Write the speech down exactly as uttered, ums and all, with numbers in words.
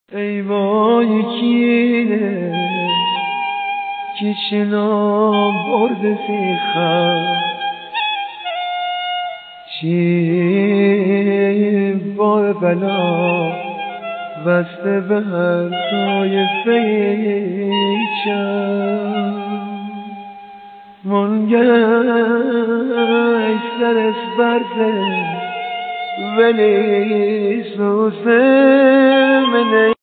ای وای کینه که چنا برد سیخم چی بار بلا بسته به هر طایفه چم منگه سرش برده ولی سوزه منه